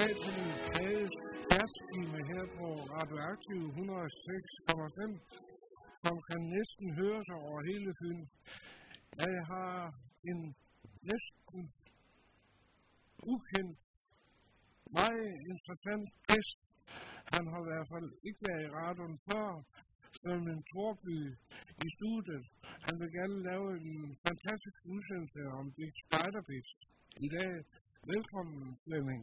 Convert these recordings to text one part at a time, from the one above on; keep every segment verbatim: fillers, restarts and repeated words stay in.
dag til Kages jazzstime her på Radioaktiv et hundrede og seks komma fem, som kan næsten høres over hele Fyn. Jeg har en næsten ukendt, meget interessant gæst. Han har i hvert fald ikke været i radioen før, Flemming Torby i studiet. Han vil gerne lave en fantastisk udsendelse om Big Spider-Beast i dag. Velkommen, Flemming.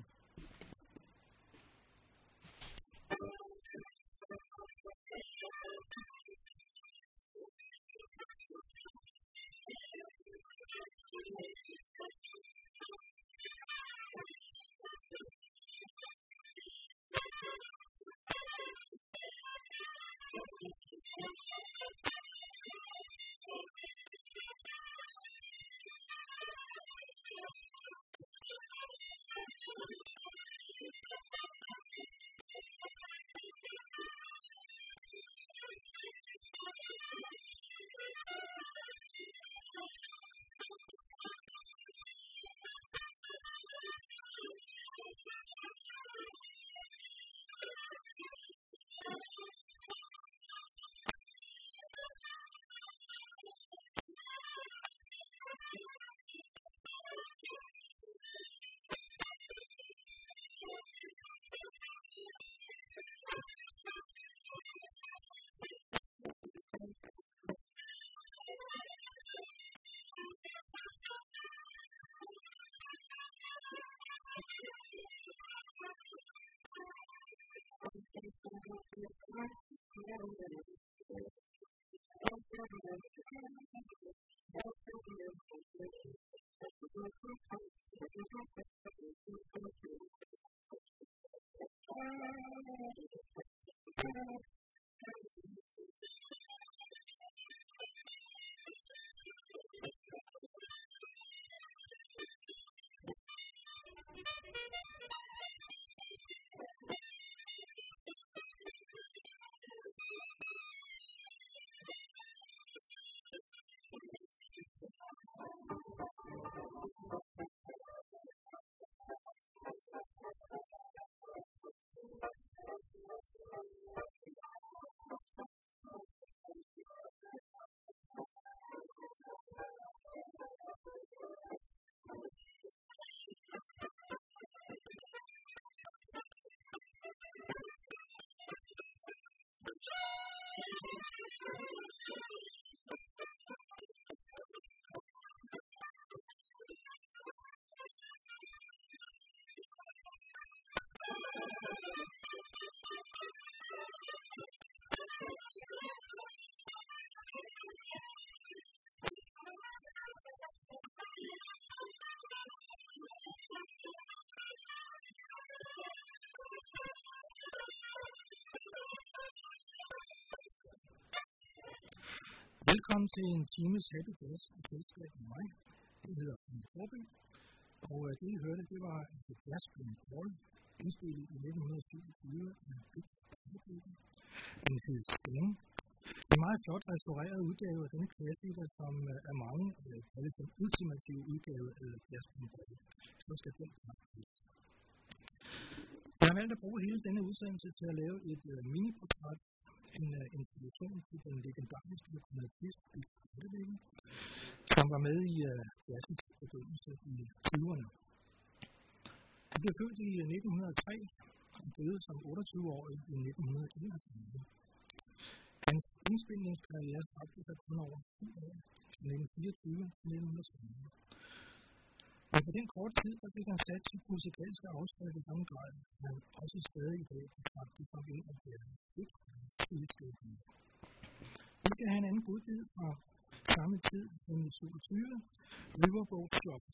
Velkommen til en times Happy Jazz i selskab med mig. Det hedder Flemming Torby, og det I hørte, det var et jazz på en call, indspillet i nitten syvogtyve af Big Spider-Beast. Den hed Sting. Det er en meget flot restaureret udgave af denne klassiker, som er mange kaldet den ultimative udgave af jazz på en call. Så skal den faktisk. Jeg har valgt at bruge hele denne udsendelse til at lave et mini-portræt, en uh, introduktion til den legendariske komponist Big Spider-Beast, som var med i uh, jazzens begyndelse i tyverne. Han blev født i nitten hundrede og tre og døde som otteogtyve-årig i nitten enogtredive. Hans indspilningskarriere strakte sig kun over ti år, fra nitten fireogtyve til nitten tredive. Men på den korte tid, der fik han sat sit musikalske afskrifter i samme grad, at han også stadig i dag betragtet som en af deres vigtige udskabninger. Vi skal have en anden godbid fra samme tid, nemlig toogtyve, Riverboat Shop.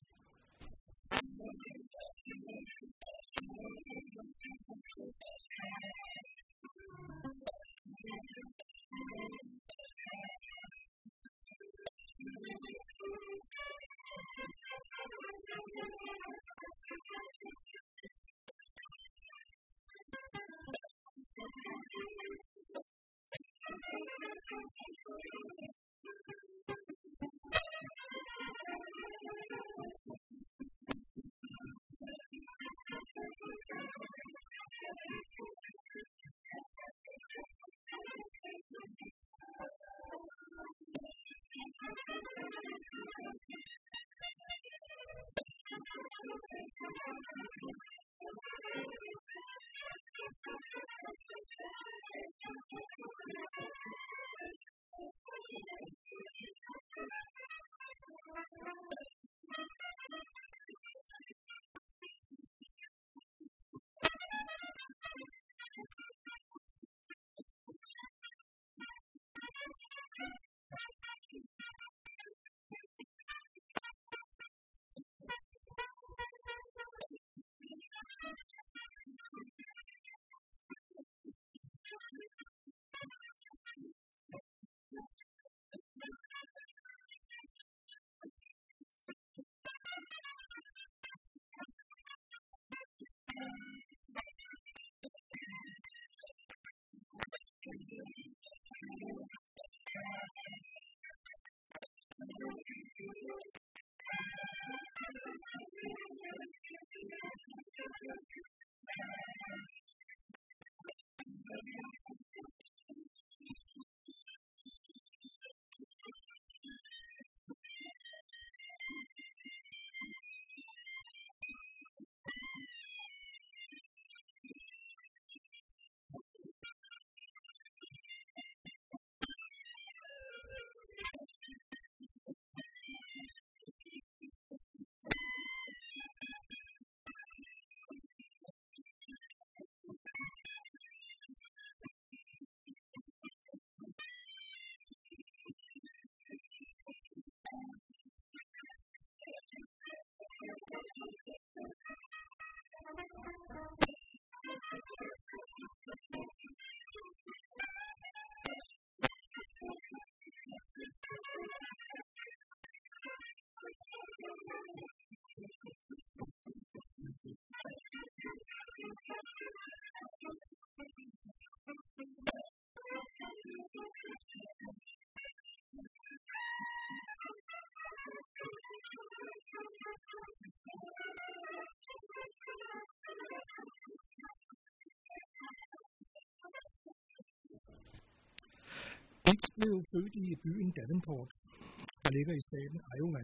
Biggs blev født i byen Davenport, der ligger i staten Iowa,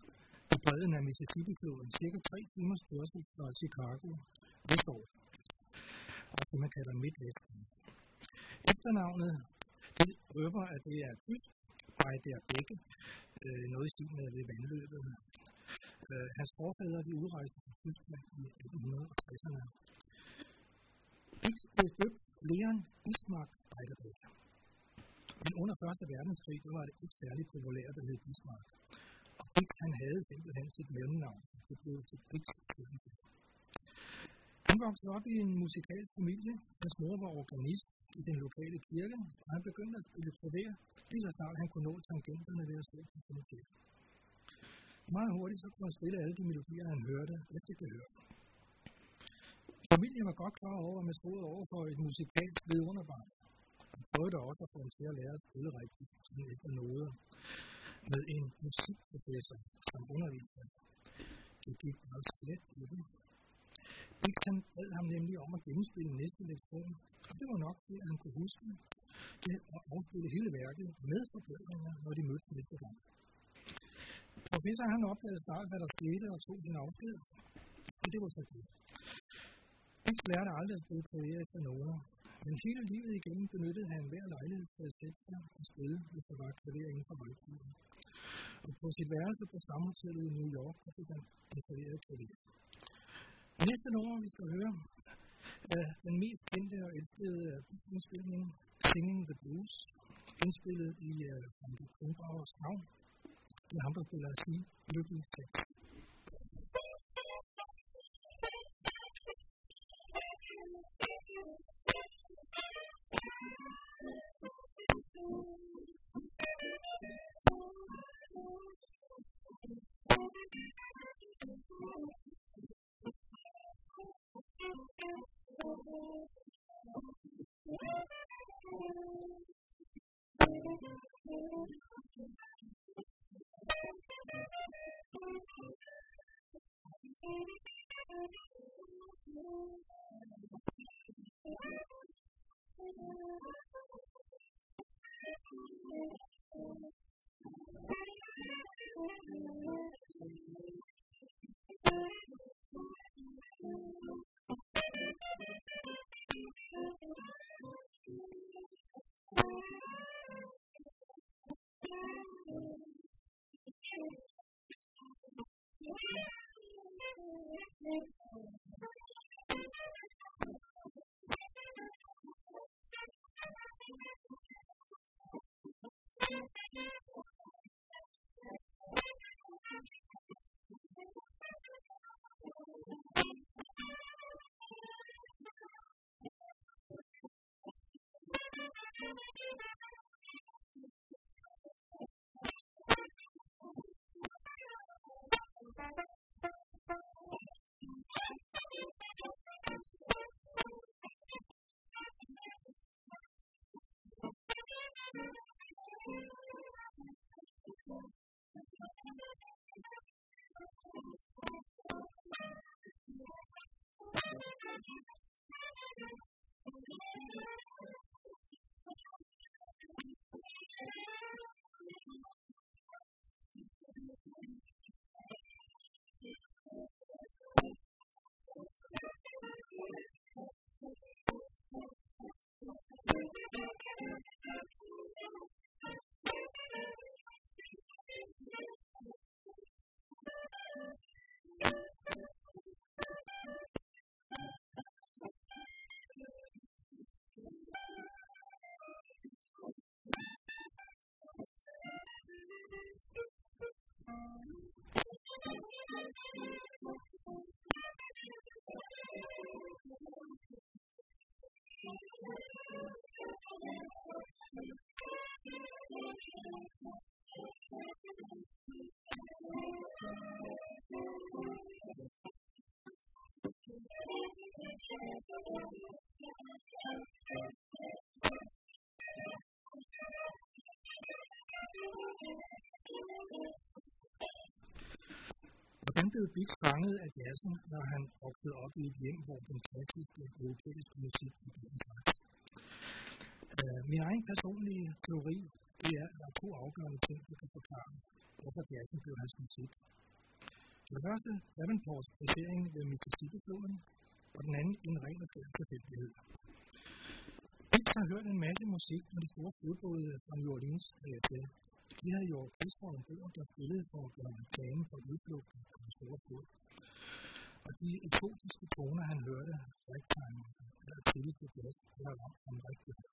på bredden af Mississippi-floden, cirka tre timers kørsel fra Chicago vestover, og det man kalder Midvesten. Efternavnet, det røber, at det er tysk, fra det er begge, øh, noget i stil med ved vandløbet. Øh, hans forfædre, de udrejste fra Tyskland i atten tresserne. Biggs blev døbt Leon Bismarck Beiderbecke. Men under første verdenskrig var det ikke særligt populært at hedde Bismarck. Og Biggs, han havde simpelthen sit mellemnavn. Det blev til Biggs. Han voksede op i en musikalsk familie. Hans mor var organist i den lokale kirke, og han begyndte at spille klaver, lige så snart han kunne nå tangenterne ved at stå på klaver. Meget hurtigt så kunne han spille alle de melodier, han hørte efter gehør. Familien var godt klar over, at man stod over for et musikalsk vidunderbarn. Han prøvede også at få ham til at lære at spille rigtigt, sådan efter noget, med en musikprofessor som underviser. Det gik meget slet i det. Biggs han bad ham nemlig om at gennemspille næste lektion, og det var nok det, at han kunne huske det at afspille hele værket med forbedringer, når de mødte næste gang. Professor han opdagede snart, hvad der skete, og tog sin afsked, og det var så det. Biggs lærte aldrig at spille klaver efter noget, men hele livet igennem benyttede han hver lejlighed til at sætte sig og spille, hvis der var klaver inden for højtiden. Og på sit værelse på Stamhotellet i New York, der fik han installeret klaver. Næste nummer, vi skal høre, er den mest kendte og elskede indspilning, Singing the Blues, indspillet i Frank Kronbauers navn. Det er ham, der spiller at sige, lykkelig tekst. Han blev Bix fanget af jazzen, når han voksede op i et hjem, hvor den klassiske europæiske musik blev indlagt. Uh, min egen personlige teori, det er, at der er to afgørende ting, der kan forklare, hvorfor jazzen blev hans musik. Den første, Davenports placering ved Mississippi-floden, og den anden, en ren og skær tilfældighed. Bix har hørt en masse musik med de store flodbåde fra New Orleans hertil. De havde jo orkestre og bøger, der spillede for at gøre reklame for udflugten på den store flod. Og de eksotiske toner, han hørte, ragtime eller tidligt på jazz, det var ramt ham rigtig højt.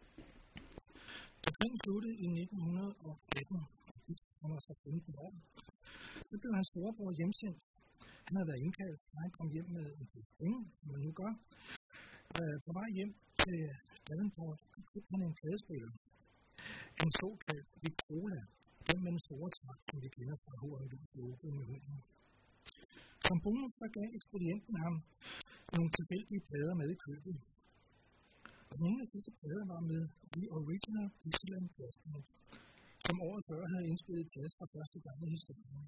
Da krigen sluttede i nitten atten, han var så femten år, så blev hans storebror hjemsendt. Han havde været indkaldt, og han kom hjem med en del penge, som man nu gør. Øh, på vej hjem til Davenport, købte han en pladespiller. En såkaldt Victrola, den med den store træk, som vi kender fra H og Logo med hunden. Som bonus der gav ekspedienten ham nogle tilfældige plader med i købet. Og den ene af disse plader var med The Original Dixieland Jazz Band, som året før havde indspillet jazz for første gang i historien.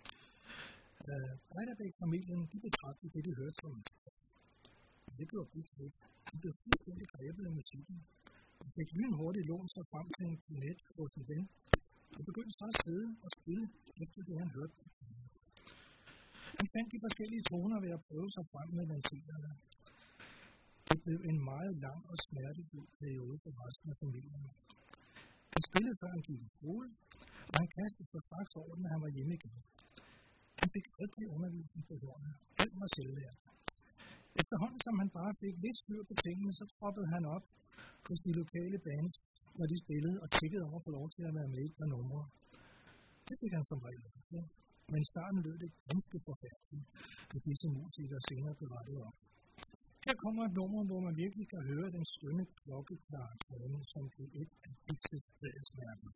Uh, Breiderbæk-familien, de betragtede det, de hørte som en træk. Og det gjorde Bix ikke. Han blev fuldstændig grebet af musikken. Han fik lynhurtigt lånt sig frem til en planet hos en ven, og begyndte så at sidde og spille efter det, han hørte. Han fandt de forskellige toner ved at prøve sig frem med lancerierne. Det blev en meget lang og smertefuld periode for resten af familien. Han spillede før han gik i skole, og han kastede sig straks over, når han var hjemme igen. Han fik aldrig undervisning på jorden. Alt var selvlært. Efterhånden som han bare fik lidt styr på tingene, så troppede han op hos de lokale bands, når de spillede og tjekkede om at få lov til at være med i et par numre. Det fik han som regel. Ja. Men i starten lød det ganske forfærdeligt, at disse musikere senere berettede om. Her kommer et nummer, hvor man virkelig kan høre den skønne klokkeklare tone, som blev et af Bix's fællesmærker.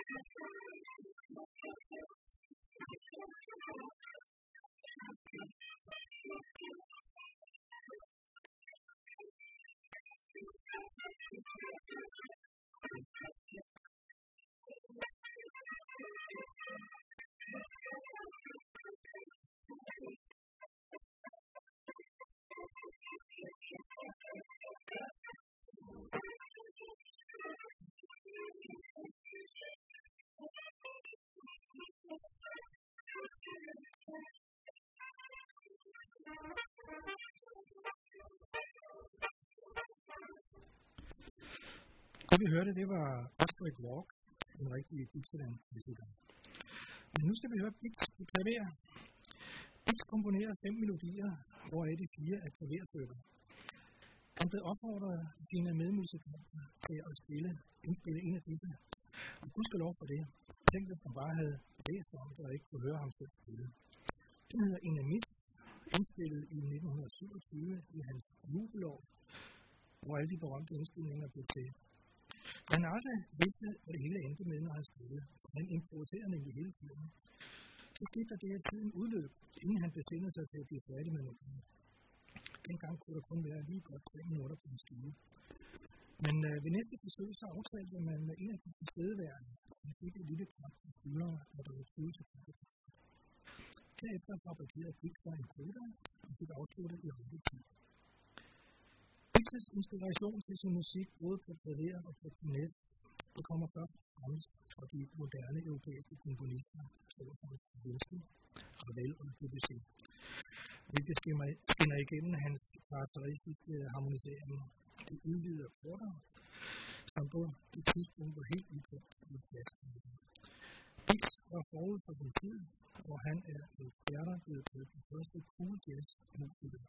Det vi hørte, det var Astrid Walk, en rigtig Dixieland-musiker. Men nu skal vi høre Bix på klaver. Bix komponerer fem melodier, hvoraf de fire er klaverstykker. Han blev opfordret af sine medmusikanter til at spille, indspille en af disse. Og gudskelov for det. Tænk, hvis man bare havde læst om det og ikke kunne høre ham selv spille. Den hedder Enemis, indspillet i nitten syvogtyve i hans jubelår, hvor alle de berømte indspilninger blev til. Han har også vidste, hvad det hele endte med, når han spillede. Han improviserer nemlig hele tiden. Så skete der det, at tiden udløb, inden han besindede sig til at blive færdig med noget. Dengang kunne der kun være lige godt tre minutter på en skive. Men øh, ved næste besøg, så aftalte man med en af de tilstedeværende. Han fik et lille klap på skulderen, og der var tyve sekunder. Derefter fabrikerede Bix sig en koda, og fik afsluttet i højde tid. Bix's inspiration til sin musik, både på klaver og på net, det kommer først og fremmest fra de moderne europæiske komponister, såsom Stravinsky, Ravel og Debussy. Hvilket skinner igennem hans karakteristiske harmonisering, de udvidede akkorder, som på det tidspunkt var helt udtrykt i jazzmusik. Bix var forud for den tid, hvor han er eksperter blevet til den første cool jazz-musiker.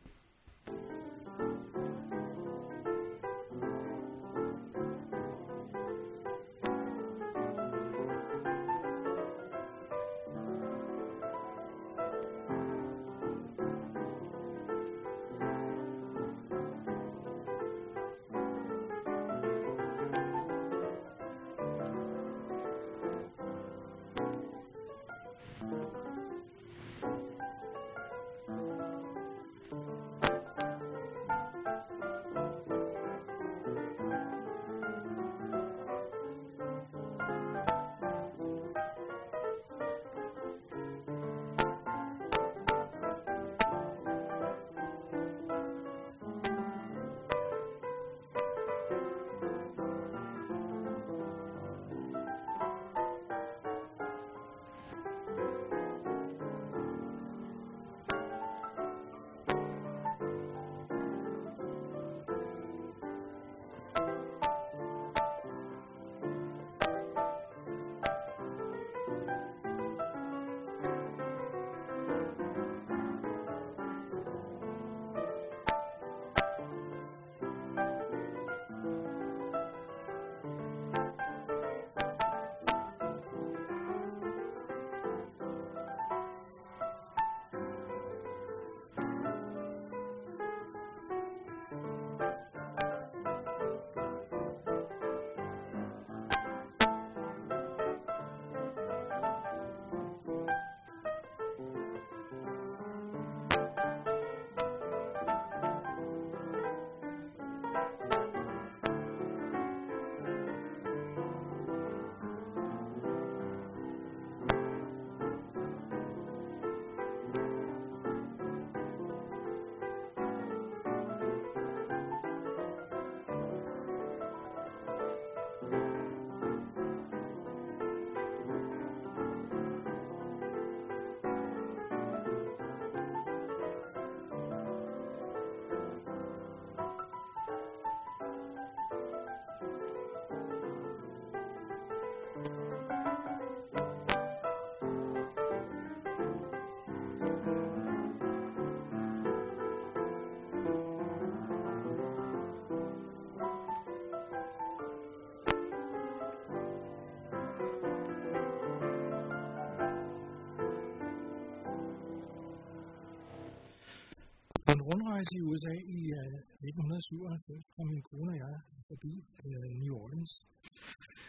På en rundrejse i U S A i uh, nitten syvoghalvfems kom min kone og jeg forbi uh, New Orleans.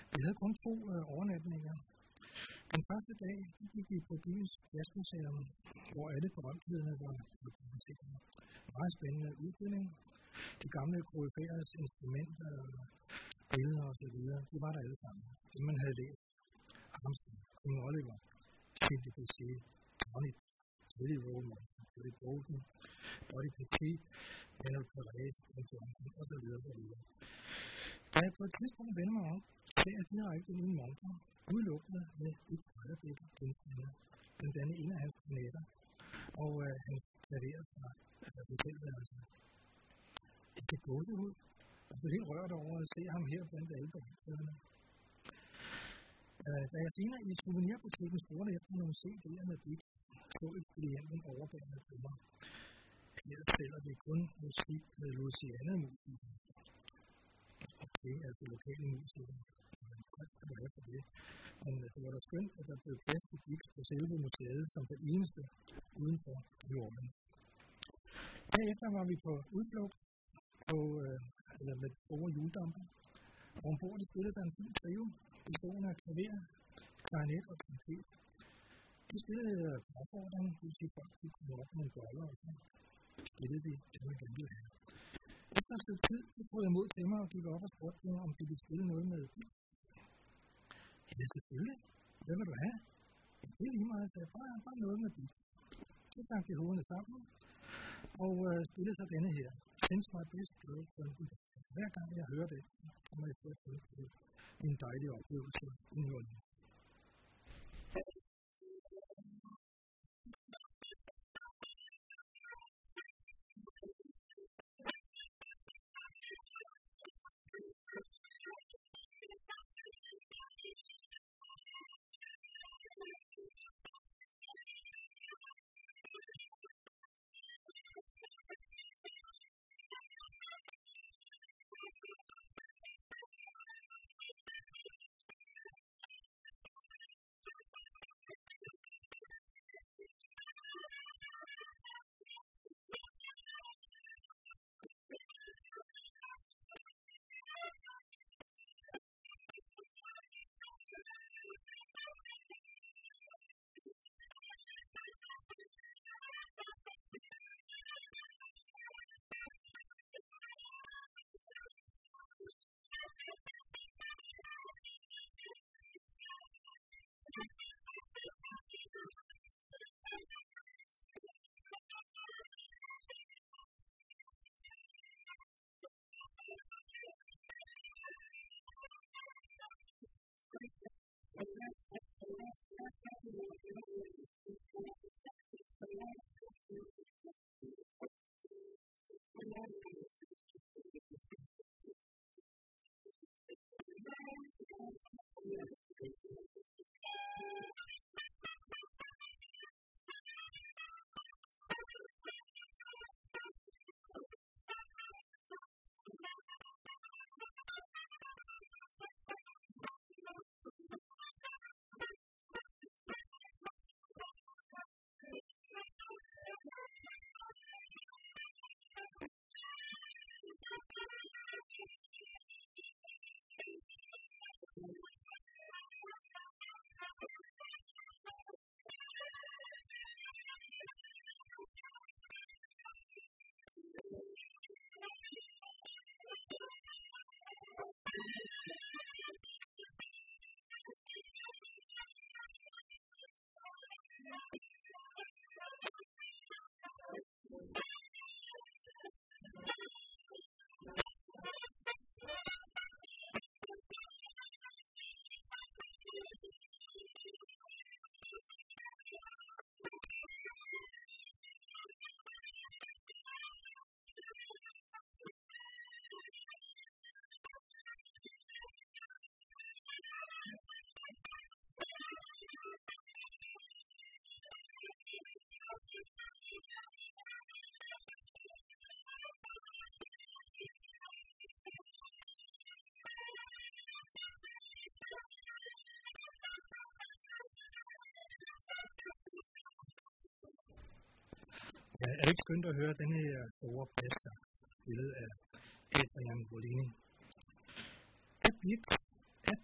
Vi havde kun to øh, overnatninger. Den første dag gik vi på byens jazzmuseum, hvor alle berømthederne var repræsenteret. Meget spændende udstilling. De gamle koryfæers instrumenter, billeder og så videre, de var der alle sammen. Det man havde læst. Armstrong, King Oliver, Sidney Bechet, Ronnie, Willie Roman, Willie Bolton, Buddy Petit, Daniel Perez, og så videre og så videre. Da jeg på et tidspunkt vender mig om, ser jeg direkte min monter, udelukkende med et højreblik genstande, blandt andet en af hans planeter, og øh, han klaverer fra altså, hotelværelsen. Det kan gå det ud, og så helt rørt over at se ham her blandt alle berømthederne. Uh, da jeg senere i souvenirbutikken spurgte efter nogle C D'er med bit, så et klienten overbærende på mig. Her sælger vi kun musik med Louisiana-musikere. Det er altså lokale musikere. Det er for det. Men det var da skønt, at der blev plads til gips på selve museet som det eneste uden for New Orleans. Derefter var vi på udflugt på, øh, eller med store juledamper. Og ombord de spillede der en fin trio, bestående af klaver, klarinet og trompet. De spillede opfordring, det vil sige folk, de kunne op med en boller, og så spillede de det, man gerne ville have. Efter et stykke tid, så tog jeg mod til mig og gik op og spurgte dem, om de ville spille noget med bil. Ja, selvfølgelig. Hvad vil du have? Det er lige meget, så jeg bare, bare noget med bil. Så sang de hovederne sammen, og øh, spillede så denne her. Sense my best girl from the Hver gang jeg hører det, så må jeg få at en dejlig oplevelse i New Orleans. Ja, er det ikke skønt at høre denne her store passer billede af Adrian Bolini? Er bit, er bit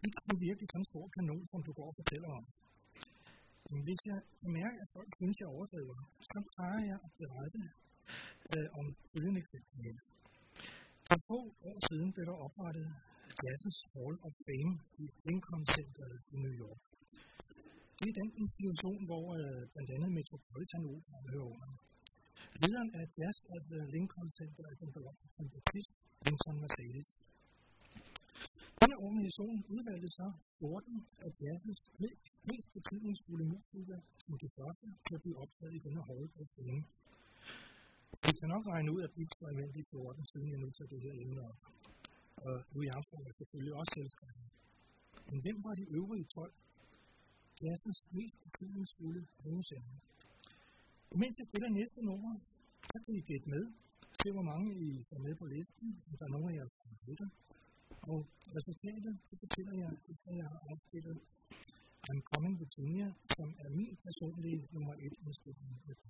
virkelig sådan en stor kanon, som du går og fortæller om? Men hvis jeg mærker, at folk synes, jeg overdriver, så plejer jeg at berette øh, om følgende eksempel. For få år siden blev der oprettet Jazzens Hall of Fame i Lincoln Center i New York. Det er den institution, hvor øh, blandt andet Metropolitan Opera hører under. Lederen af Jazz at Lincoln Center er den berømte trompetist Wynton Marsalis. Denne organisation udvalgte så fjorten af jazzens mest betydningsfulde musikere som de første til at blive optaget i denne Hall of Fame. Vi kan nok regne ud, at vi skal imellem de fjorten, siden jeg nu tager det her emne op. Og Louis Armstrong er selvfølgelig også selskabet. Men hvem var de øvrige tolv? Jazzens mest betydningsfulde nogensinde. Mens jeg spiller næste nummer, så kan I gætte med, se hvor mange I er med på listen, hvis der er nogen af jer, der lytter. Og resultatet, det fortæller jeg, at jeg har afspillet I'm Coming Virginia, som er min personlige nummer et indspilning.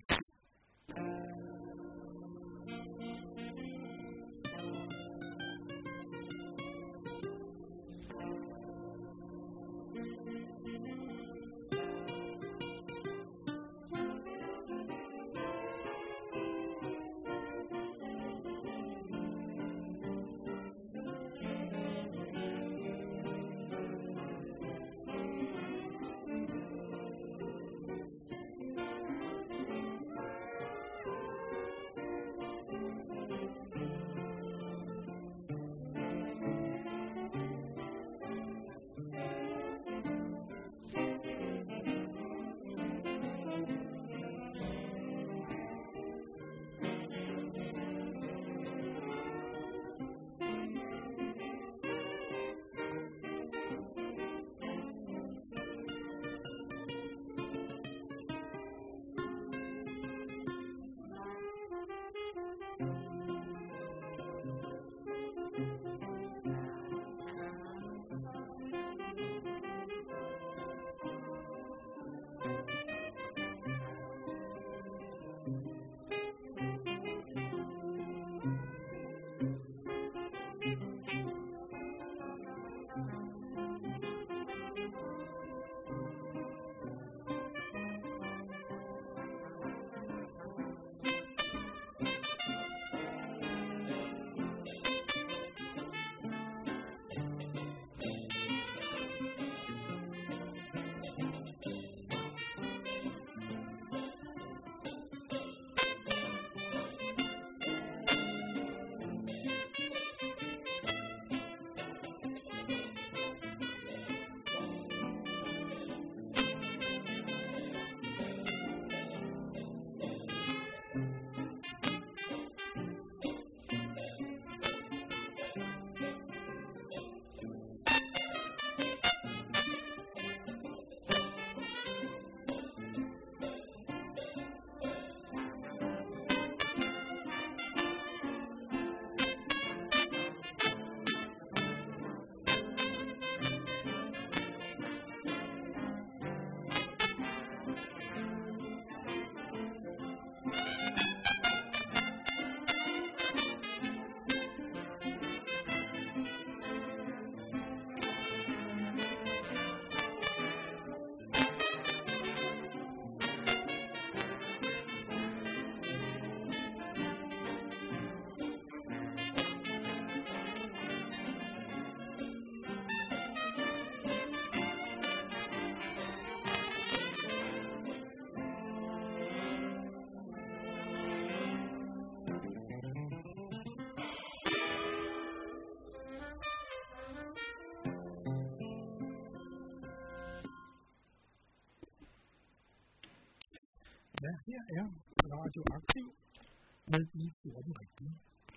Ja, her er Radioaktiv med de fjorten rigtige.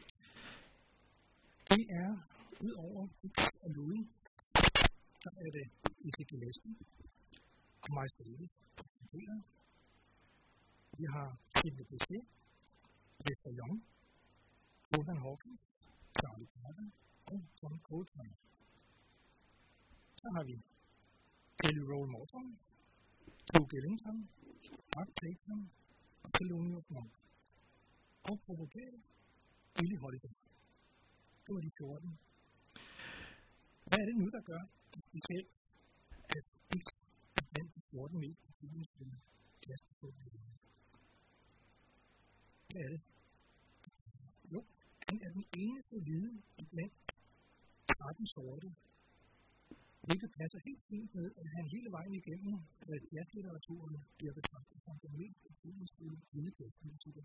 Det er udover X og Louis, så er det Izzy Gillespie og mig selv. Vi har Sidney Bechet, Lester Young, Coleman Hawkins, Charlie Parker og John Coltrane. Så har vi Kelly Roll Morton, Duke Ellington, Art Tatum og Thelonious Monk. Og provokeret Billie Holiday. Det var de fjorten. Hvad er det nu, der gør, at specielt hvor den mest betydningsfulde jazzperson i verden. Hvad er det? Jo, han er den eneste hvide blandt tretten sorte, hvilket passer helt fint med, at han hele vejen igennem jazzlitteraturen bliver betragtet som den mest betydningsfulde hvide jazzmusiker.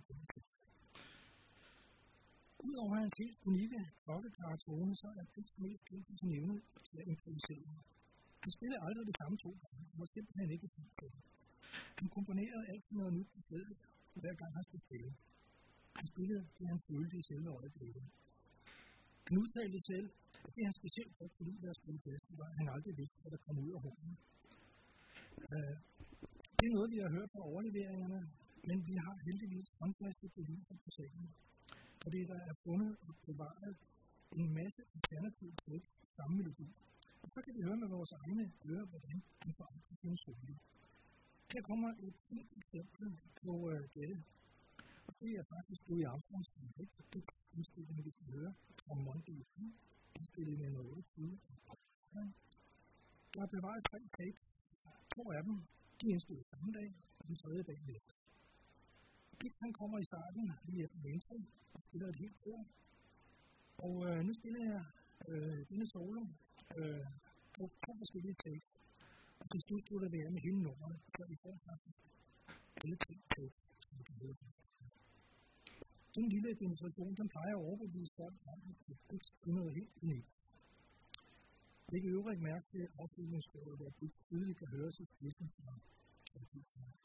Udover hans helt unikke klokkeklare tone, så er det mest kendt for sin evne til at improvisere. Han spiller aldrig det samme to gange, og var simpelthen ikke et på det. Han komponerede altid noget nyt på stedet, hver gang han skulle spille. Han spillede det, han følte i selve øjeblikket. Han udtalte selv, at det han specielt godt kunne lide ved at spille jazz, var, at han aldrig vidste, hvad der kom ud af hånden. Uh, det er noget, vi har hørt fra overleveringerne, men vi har heldigvis håndfaste beviser på sagen. Fordi der er fundet og bevaret en masse alternative til samme melodi. Og så kan vi høre med vores egne ører, hvordan han forandrer sin solo. Her kommer et fint eksempel på uh, dette. Og det er faktisk Louis Armstrongs perfekt, og det indspillet, vi skal høre fra Monday Q, indspillet med noget otteogtyve. Der er bevaret tre tapes. To af dem, de er indspillet samme dag, og den tredje dag lidt. Han kommer i starten lige efter venstre og spiller et helt kor. Og øh, nu spiller jeg øh, denne solo øh, på to forskellige takes. Og til slut slutter det af med hele nummeret, så vi får faktisk alle tre takes, som vi kan høre. Den lille demonstration, den plejer at overbevise folk om, at det er noget helt unikt. Det kan øvrigt mærke til afslutningsskåret, at det tydeligt kan høres i spidsen fra F.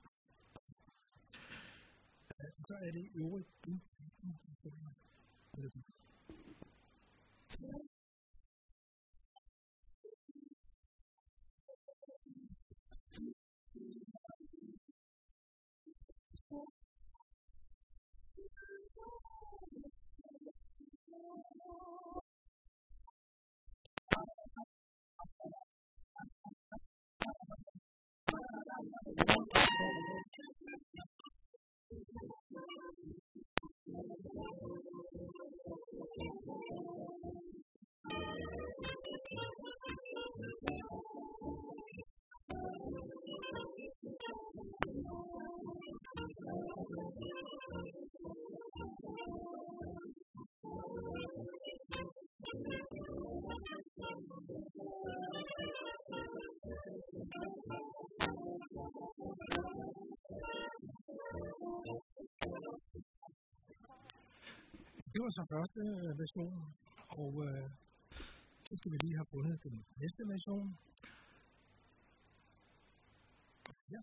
Så er det i øvrigt en melodi. Det var så første version, og øh, så skal vi lige have fundet den næste version. Ja.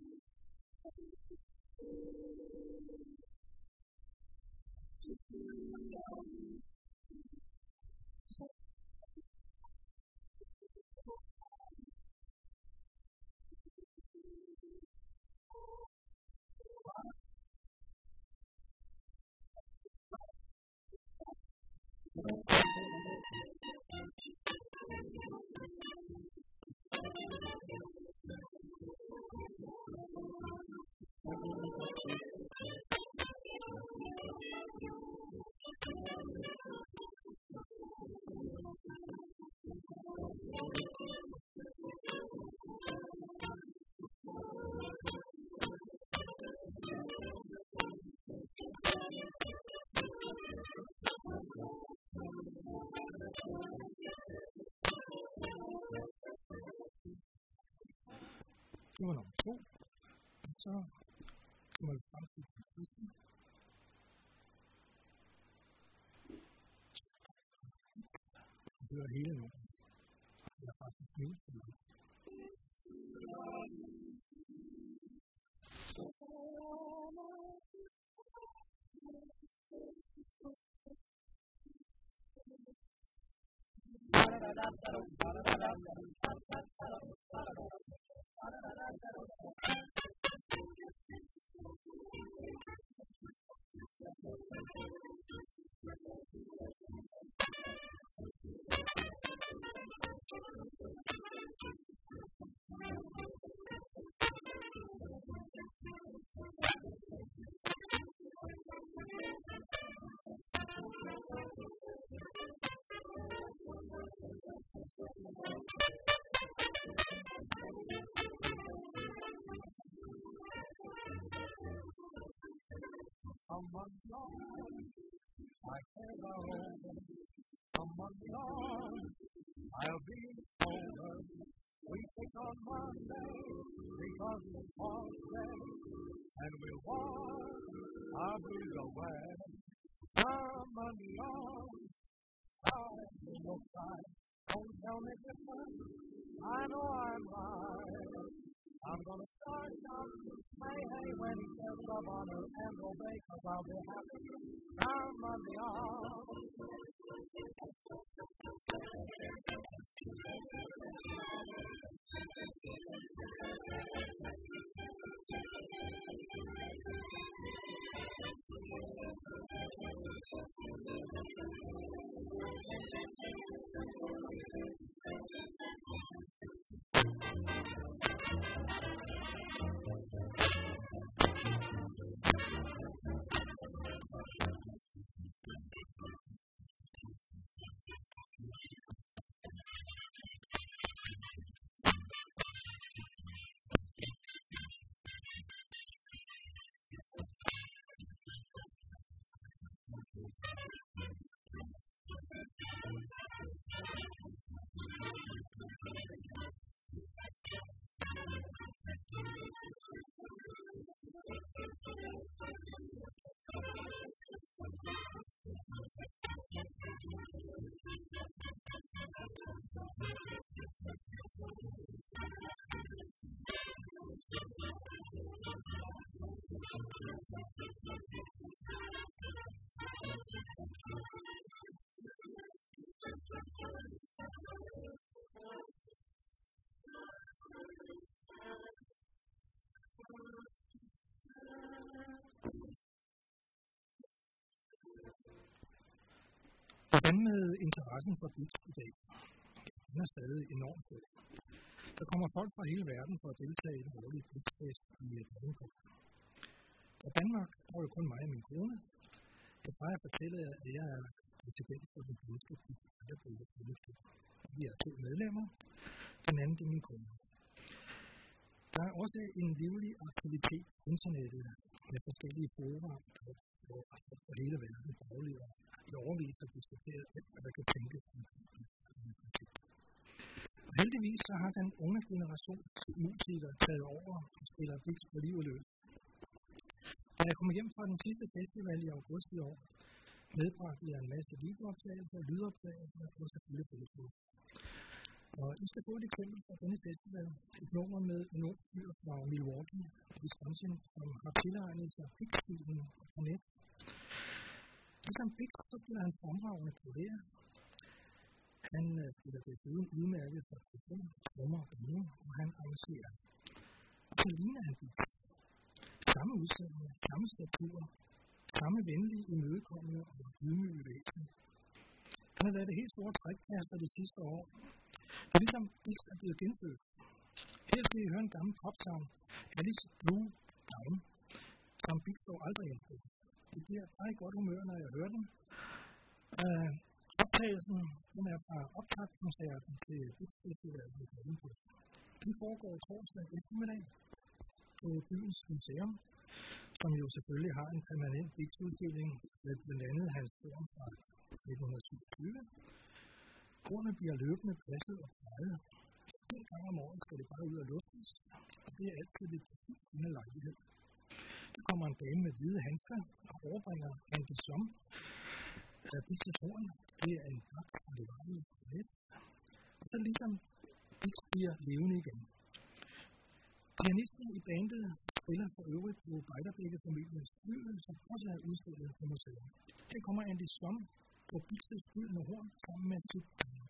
Det var nummer to, og så kommer vi frem til den sidste. Vi hører hele nummeret. Det er faktisk mest for mig. come along, I can't go home. Come along, I'll be over. We take on Monday because it's Monday, and we'll walk our blues away. Come along, I will cry. Don't tell me different. I know I'm right. I'm gonna start out hey hey when he says love on her and obey, 'cause I'll be happy. Come along. Hvordan med interessen for beats i dag? Den er stadig enormt god. Der kommer folk fra hele verden for at deltage i den årlige beatsfest i Danmark. I Danmark tror det kun mig og min kone. Jeg plejer at fortælle jer, at jeg er præsident for den politiske beats. Vi er to medlemmer. Den anden er min kone. Der er også en livlig aktivitet på internettet med forskellige fora for hele verden foreligger. I overvis at diskutere, hvad der kan tænkes om politik. Heldigvis så har den unge generation musikere taget over og spiller beats på liv og løb. Da jeg kom hjem fra den sidste festival i august i år, medbragte jeg en masse videooptagelser, lydoptagelser og selvfølgelig Facebook. Og I skal få et eksempel fra denne festival, et nummer med en ung fyr fra Milwaukee, Wisconsin, som har tilegnet sig Bix-stilen på net. Ligesom Bix, så spiller han fremragende på det. Han uh, spiller desuden udmærket sig på film, trommer og billeder, og han arrangerer. Og så ligner han Bix. Samme udseende, samme statur, samme venlige, imødekommende og ydmyge væsen. Han har været det helt store trækkaster det sidste år. Det er ligesom Bix er blevet genfødt. Her skal I høre en gammel popsang, Alice Blue Down, som Bix dog aldrig indført. Det bliver bare i godt humør, når jeg hører den. Uh, optagelsen den er fra optagskoncerten til Bix-festivalen i Danmark. Den foregår torsdag eftermiddag på byens museum, som jo selvfølgelig har en permanent Bix-udstilling med blandt andet hans form fra nitten syvogtyve. Kornet bliver løbende passet og plejet. En gang om året skal det bare ud og luftes, og det er altid lidt fint lejlighed. Der kommer en dame med hvide handsker og overbringer en som af Bix's horn. Det er en tak, og det var jo lidt. Og så ligesom Bix bliver levende igen. Pianisten i bandet spiller for øvrigt på Beiderbecke-familiens flygel, som også er udstillet på museet. Her kommer Andy Som på Bix's gyldne horn sammen med sit band.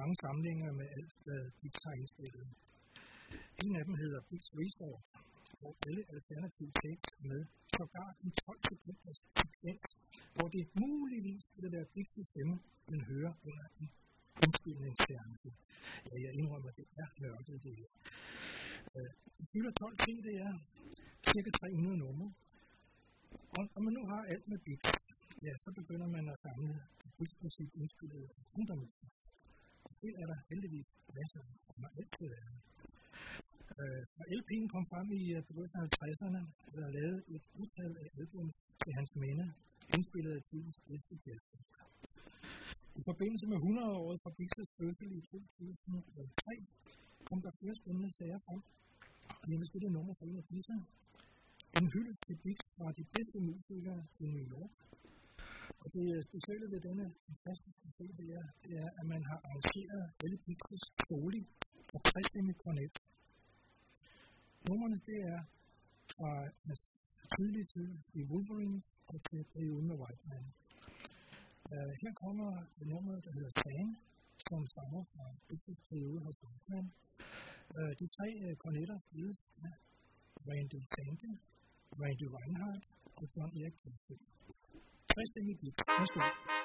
mange samlinger med alt, hvad Bix har indspillet. En af dem hedder Bix Restore, hvor alle alternative tekst med sågar en tolv sekunders sekvens, hvor det muligvis ville være Bix's stemme, den hører under en indspilningsseance. Ja, jeg indrømmer, at det er nørdet det her. Øh, det fylder tolv C D'er, cirka tre hundrede numre. Og når man nu har alt med Bix, ja, så begynder man at samle Bix-musik indspillet af andre musik. Det er der heldigvis masser af, og man altid være. Øh, når L P'en kom frem i begyndelsen af halvtredserne, blev der lavet et utal af album til hans minde, indspillet af tidens bedste bjælper. I forbindelse med hundrede-året fra Bix's fødsel i to tusind og tre kom der flere spændende sager frem. Jeg vil spille et nummer for en af disse. En hylde til Bix fra de bedste musikere i New York. Og det specielle ved denne fantastiske C D er, det er, at man har arrangeret alle Bix's soli og trestemmig kornet. Numrene, det er fra hans tidlige tid i Wolverines og til perioden med Whiteman. Uh, her kommer et nummer, der hedder Sam, som stammer fra Bix's periode hos Whiteman. Uh, de tre uh, kornetter spilles af Randy Tanke, Randy Reinhardt og John Erik Kingston. Trestemmig Bix. Værsgo.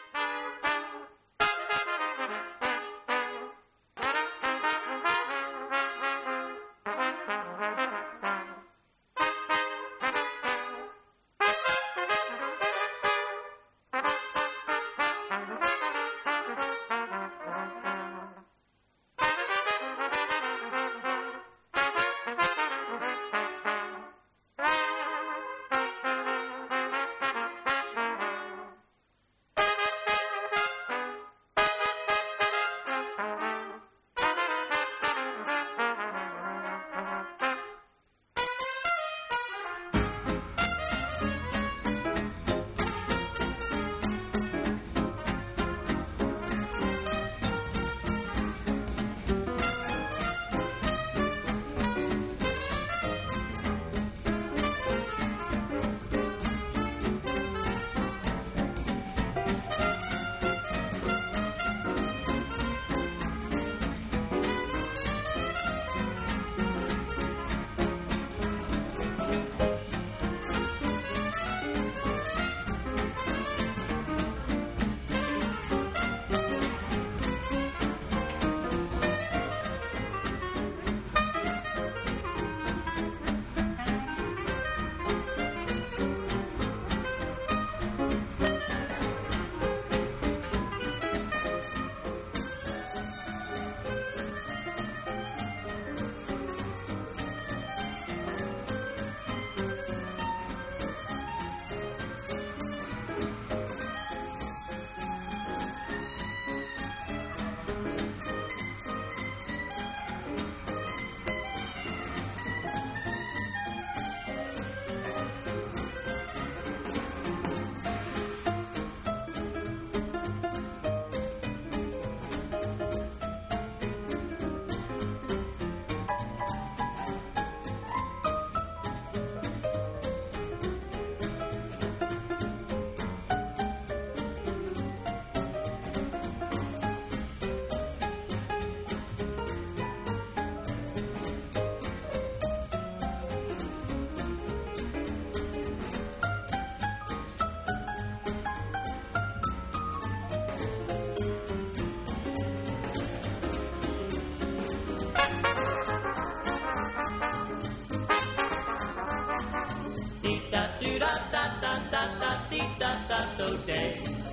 So day.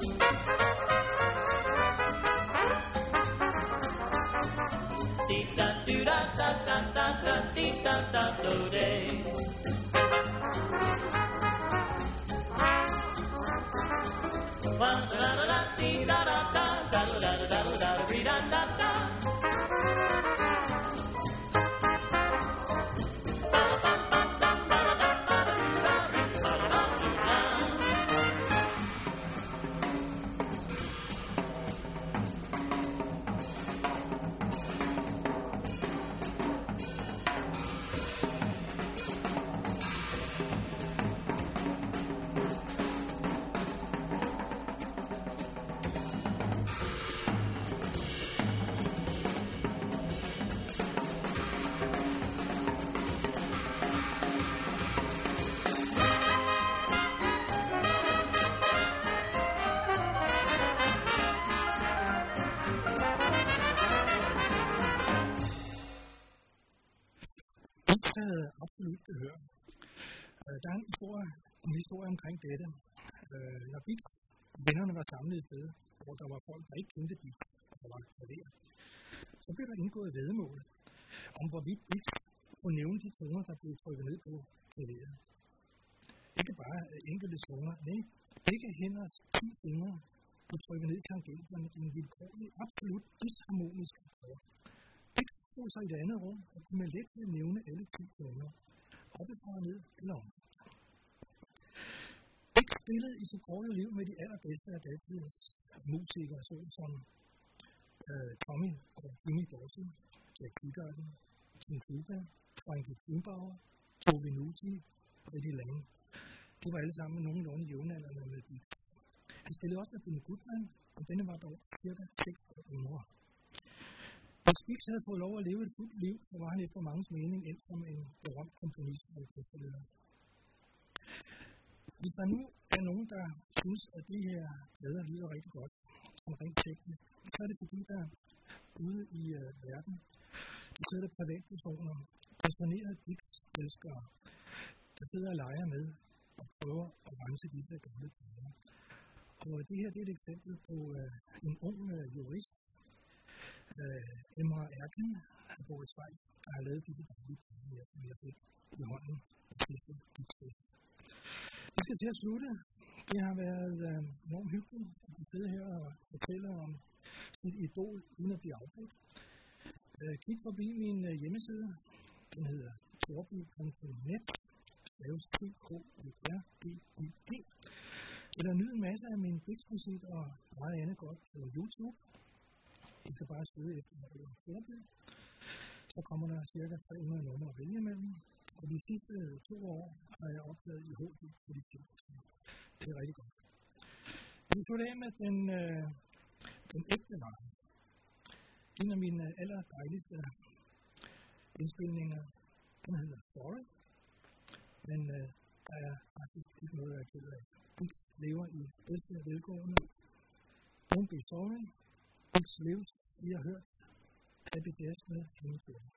Dee da do da da da da da dee da da so day. Wa da da da dee da da da da da da da da da da da da. havde absolut gehør. Øh, der er en historie, en historie omkring dette. Øh, når Bix vennerne var samlet et sted, hvor der var folk, der ikke kendte Bix, der var klaveret, så blev der indgået væddemål om, hvorvidt Bix kunne nævne de toner, der blev trykket ned på klaveret. Ikke bare enkelte toner, nej, begge hænders ti fingre blev trykket ned i tangenterne i en vilkårlig, absolut disharmonisk akkord. Bix stod sig i det andet rum og kunne med lethed nævne alle ti toner, oppefra og ned eller om. Bix spillede i sit korte liv med de allerbedste af datidens musikere, såsom øh, Tommy og Jimmy Dorsey, Jack Teagarden, Tim Kluba, Frankie Grunbauer, Tove Nuti og Eddie Lang. De var alle sammen nogenlunde jævnaldrende med Bix. Han spillede også med Benny Goodman, og denne var dog cirka seks år yngre. Hvis Bix havde fået lov at leve et fuldt liv, så var han efter manges mening endt som en berømt komponist og orkesterleder. Hvis der nu er nogen, der synes, at det her plader lyder rigtig godt, som rent teknisk, så er det fordi, der ude i uh, verden, der sidder privatpersoner, passionerede Bix-elskere, der sidder og leger med og prøver at rense de her gamle plader. Og det her det er et eksempel på uh, en ung uh, jurist, uh, Emre Erkin, der bor i Schweiz, der har lavet de her gamle plader, som jeg fik i hånden og sidste Bix-fest. Vi skal til at slutte. Det har været uh, enormt hyggeligt at sidde her og fortælle om sit idol uden at blive afbrudt. Uh, kig forbi min uh, hjemmeside. Den hedder torby punktum net. Laves T K R B I G. Eller nyd en masse af min Bix-musik og meget andet godt på YouTube. I skal bare søge efter Torby. Så kommer der cirka tre hundrede numre at vælge imellem. Og de sidste to år har jeg opdaget i H D på de ting. Det er rigtig godt. Vi tog det af med den, øh, den ægte vare. En af mine aller dejligste indspilninger, den hedder Sorry. Men øh, der er faktisk ikke noget, jeg er ked af. Bix lever i bedste velgående. Don't be sorry. Bix leves, vi har hørt. Happy Jazz med Jimmy Dorsey.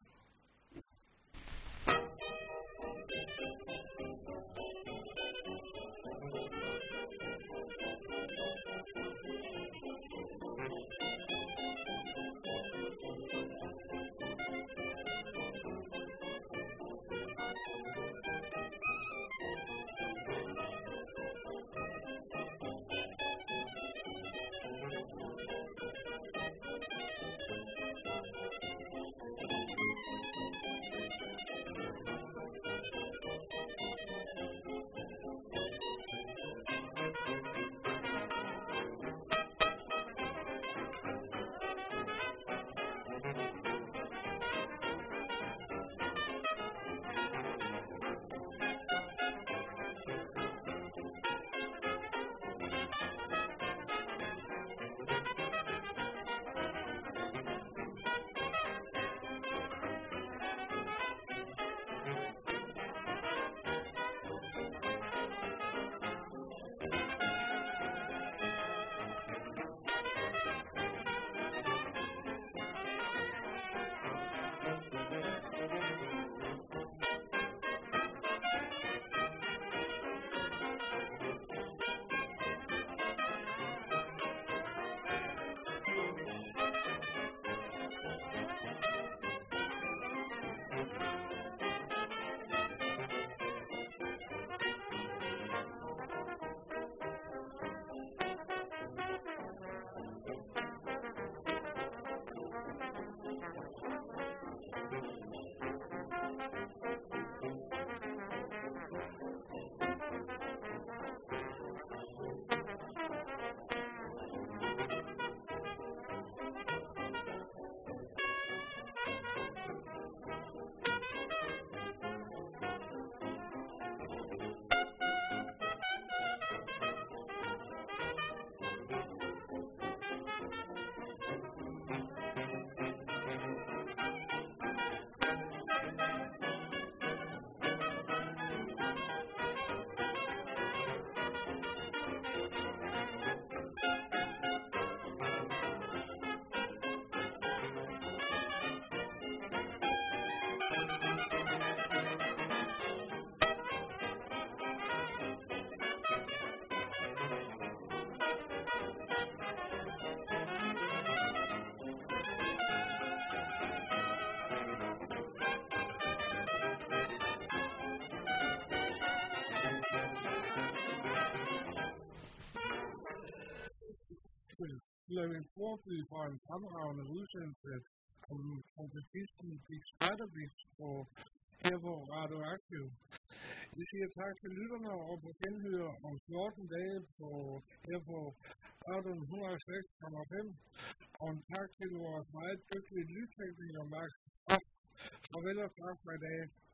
til Flemming Forby for en fremragende udsendelse om trompetisten Bix Beiderbecke på her på Radioaktiv. Vi siger tak til lytterne og på genhør om fjorten dage på her på Radio et hundrede og seks komma fem. Og en tak til vores meget dygtige lydtekniker Max. Farvel og tak for i dag.